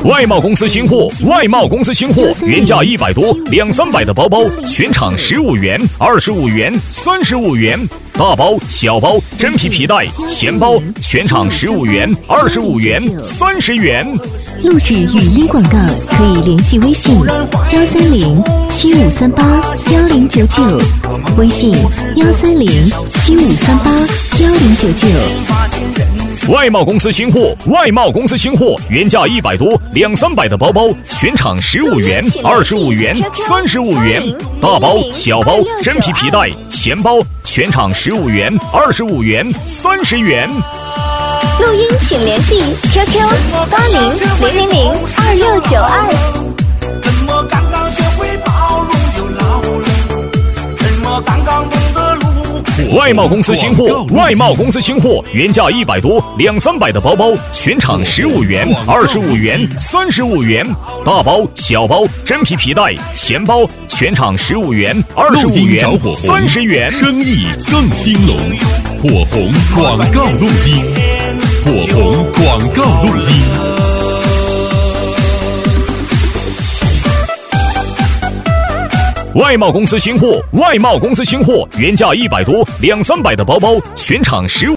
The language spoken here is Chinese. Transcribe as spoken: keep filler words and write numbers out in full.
外贸公司新货，外贸公司新货，原价一百多，两三百的包包，全场十五元、二十五元、三十五元。大包、小包、真皮皮带、钱包，全场十五元、二十五元、三十元。 录制语音广告可以联系微信幺三零七五三八幺零九九，微信幺三零七五三八幺零九九。 外贸公司新货，外贸公司新货，原价一百多，两三百的包包，全场十五元、二十五元、三十五元。大包、小包、真皮皮带、钱包，全场十五元、二十五元、三十元。 录音请联系 Q Q 八零零零零二六九二。 怎么刚刚学会包容就老了？怎么刚刚懂得路？ 外贸公司新货，外贸公司新货，原价一百多，两三百的包包，全场十五元、二十五元、三十五元。大包、小包、真皮皮带、钱包，全场十五元、二十五元、三十元。 生意更兴隆，火红广告录音，火红广告录音。 外贸公司新货，外贸公司新货，原价一百多，两三百的包包，全场十五。